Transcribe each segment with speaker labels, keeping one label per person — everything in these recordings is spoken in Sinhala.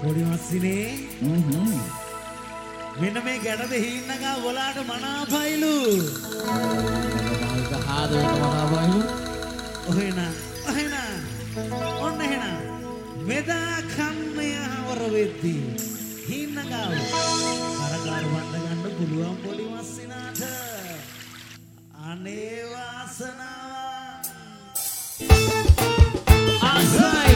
Speaker 1: පොඩි මස්සිනේ මෙන්න මේ ගැට දෙහි ඉන්නකා ඔයාලට මනාපයිලු.
Speaker 2: මල්ක හාදේට මනාපයිලු.
Speaker 1: ඔහෙන ඔන්න එහෙනම් මෙදා කන්නයවර වෙද්දී හින්නකා කරකාර වන්න ගන්න පුළුවන් පොඩි මස්සිනාට අනේ වාසනාව ආසයි.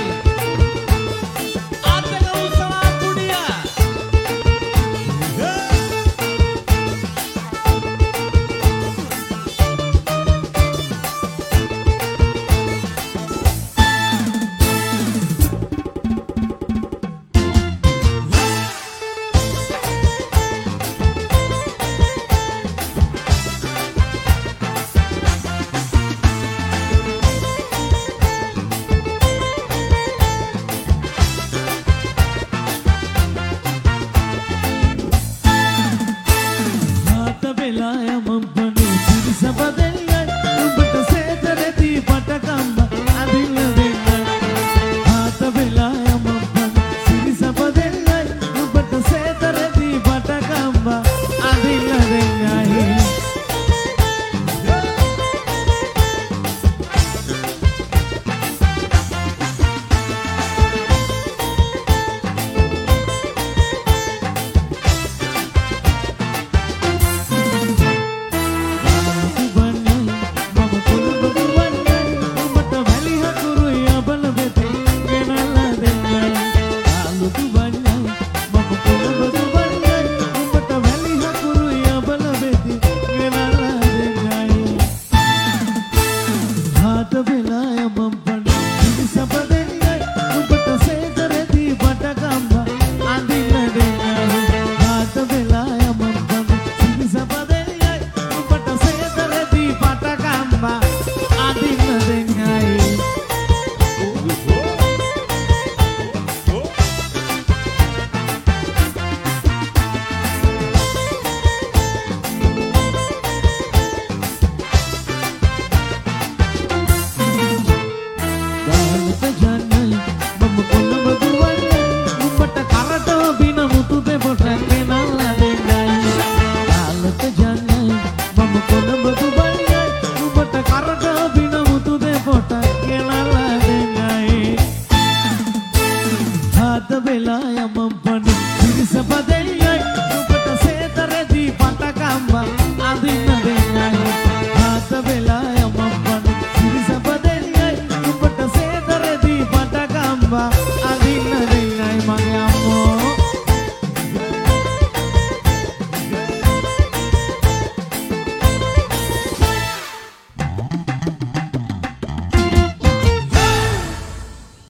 Speaker 3: Bela ya mampani, diri sabadai.